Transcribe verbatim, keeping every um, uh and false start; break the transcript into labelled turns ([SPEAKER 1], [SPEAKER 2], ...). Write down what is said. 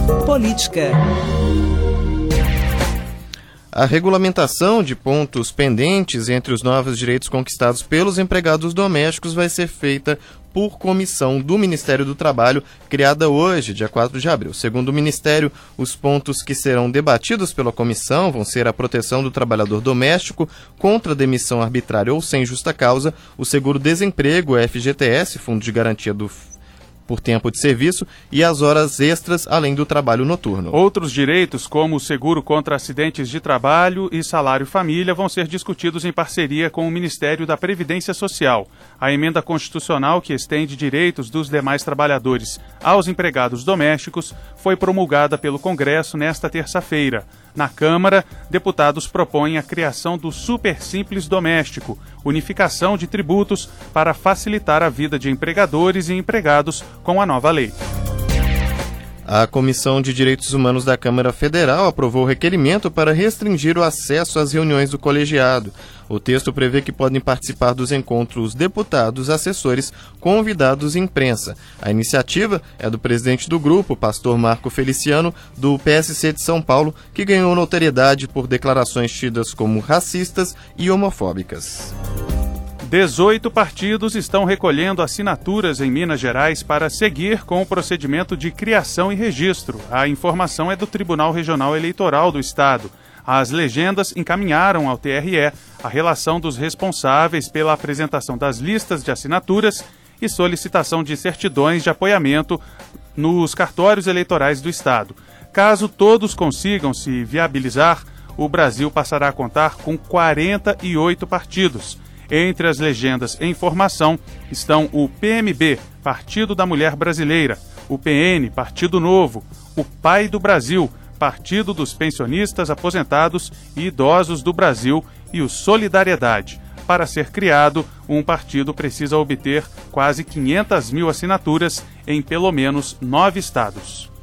[SPEAKER 1] Política.
[SPEAKER 2] A regulamentação de pontos pendentes entre os novos direitos conquistados pelos empregados domésticos vai ser feita por comissão do Ministério do Trabalho, criada hoje, dia quatro de abril. Segundo o Ministério, os pontos que serão debatidos pela comissão vão ser a proteção do trabalhador doméstico contra demissão arbitrária ou sem justa causa, o seguro-desemprego, F G T S, Fundo de Garantia do por tempo de serviço, e as horas extras, além do trabalho noturno.
[SPEAKER 3] Outros direitos, como o seguro contra acidentes de trabalho e salário-família, vão ser discutidos em parceria com o Ministério da Previdência Social. A emenda constitucional que estende direitos dos demais trabalhadores aos empregados domésticos foi promulgada pelo Congresso nesta terça-feira. Na Câmara, deputados propõem a criação do Super Simples Doméstico, unificação de tributos para facilitar a vida de empregadores e empregados com a nova lei.
[SPEAKER 2] A Comissão de Direitos Humanos da Câmara Federal aprovou o requerimento para restringir o acesso às reuniões do colegiado. O texto prevê que podem participar dos encontros deputados, assessores, convidados e imprensa. A iniciativa é do presidente do grupo, pastor Marco Feliciano, do P S C de São Paulo, que ganhou notoriedade por declarações tidas como racistas e homofóbicas.
[SPEAKER 3] dezoito partidos estão recolhendo assinaturas em Minas Gerais para seguir com o procedimento de criação e registro. A informação é do Tribunal Regional Eleitoral do Estado. As legendas encaminharam ao T R E a relação dos responsáveis pela apresentação das listas de assinaturas e solicitação de certidões de apoiamento nos cartórios eleitorais do Estado. Caso todos consigam se viabilizar, o Brasil passará a contar com quarenta e oito partidos. Entre as legendas em formação estão o P M B, Partido da Mulher Brasileira, o P N, Partido Novo, o Pai do Brasil, Partido dos Pensionistas, Aposentados e Idosos do Brasil, e o Solidariedade. Para ser criado, um partido precisa obter quase quinhentas mil assinaturas em pelo menos nove estados.